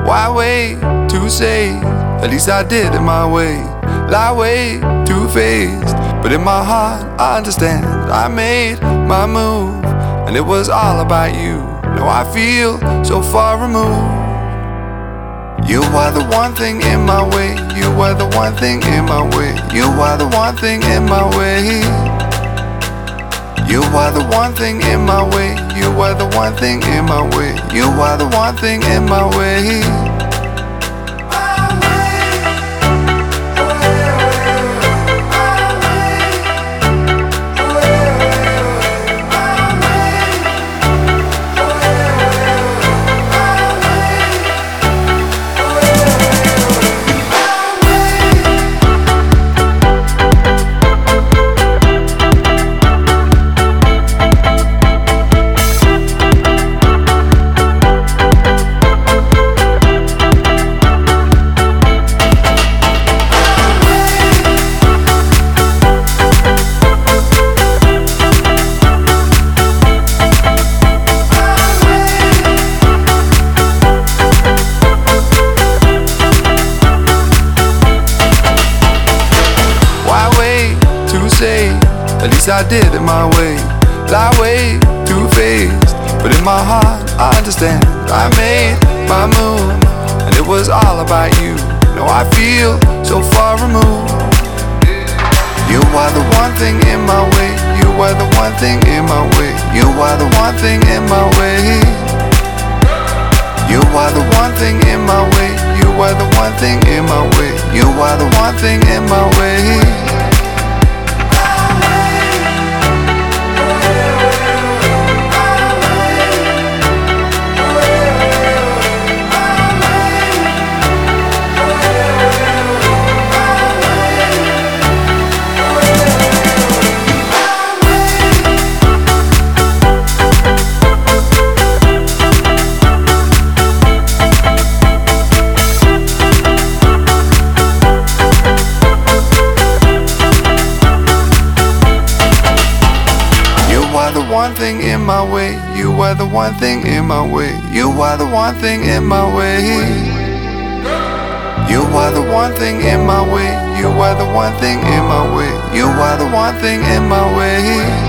Why wait to say? At least I did it my way. Lie way too faced, but in my heart I understand. I made my move, and it was all about you. Now I feel so far removed. You are the one thing in my way. You are the one thing in my way. You are the one thing in my way. You are the one thing in my way. You are the one thing in my way. You are the one thing in my way. At least I did it my way. Lie way too faced, but in my heart I understand. I made my move, and it was all about you. Now I feel so far removed. You are the one thing in my way. You are the one thing in my way. You are the one thing in my way. You are the one thing in my way. You are the one thing in my way. You are the one thing in my way. You are the one thing in my way. You are the one thing in my way. You are the one thing in my way. You are the one thing in my way. You are the one thing in my way. You are the one thing in my way.